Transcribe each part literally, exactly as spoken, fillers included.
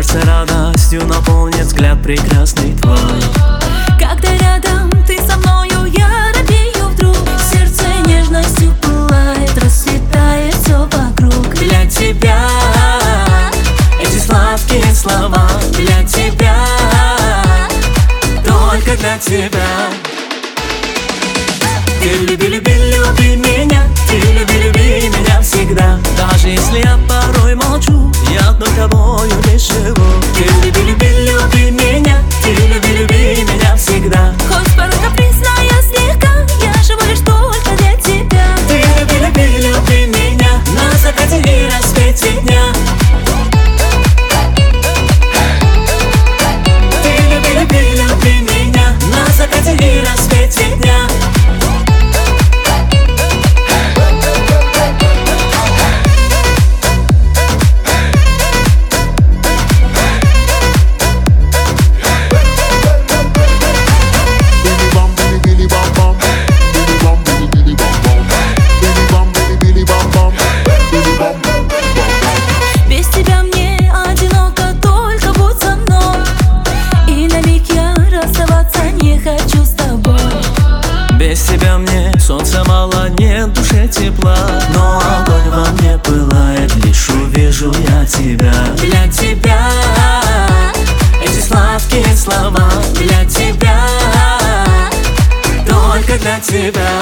сердце радостью наполнит взгляд прекрасный твой. Когда рядом ты со мною, я робею вдруг. Сердце нежностью пылает, расцветает все вокруг. Для тебя эти сладкие слова, для тебя, только для тебя. Ты люби, люби, люби меня, ты люби, люби меня всегда. Даже если я порой молчу, я одной тобою лишь живу. Ты люби, люби, люби меня, ты люби, люби меня всегда. Хоть порой капризная слегка, я живу лишь только для тебя. Ты люби, люби, люби меня на закате и рассвете дня. Ты люби, люби, люби меня на закате и рассвете дня. Без тебя мне солнца мало, нет душе тепла, но огонь во мне пылает, лишь увижу я тебя. Для тебя эти сладкие слова, для тебя, только для тебя.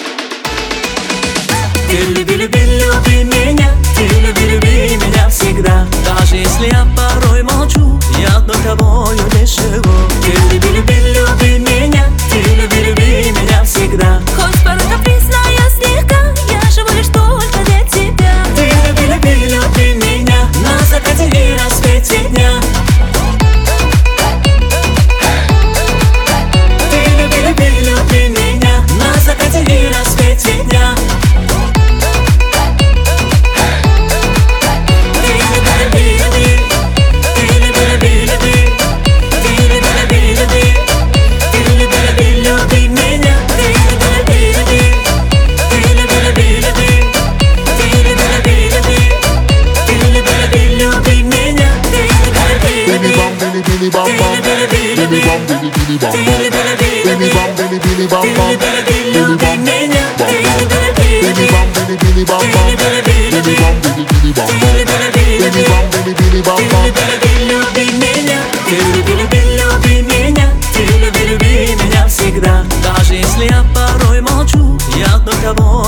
Ты люби, люби, люби меня, ты люби, люби меня всегда. Даже если я порой молчу, я одной тобою лишь живу. Ты люби, люби, люби меня, ты люби, люби меня всегда. Хоть порой капризная слегка, я живу лишь только для тебя. Ты люби, люби, люби меня на закате и рассвете дня. Ты люби, люби, люби меня на закате и рассвете дня. Billy bam bam, Billy bam Billy Billy bam bam, Billy bam Billy Billy bam bam, Billy bam Billy bam Billy Billy bam bam, Billy bam Billy Billy bam bam, Billy bam Billy Billy bam bam. Люби меня, ты люби, люби, люби меня, ты люби, люби меня всегда. Даже если я порой молчу, я одной тобой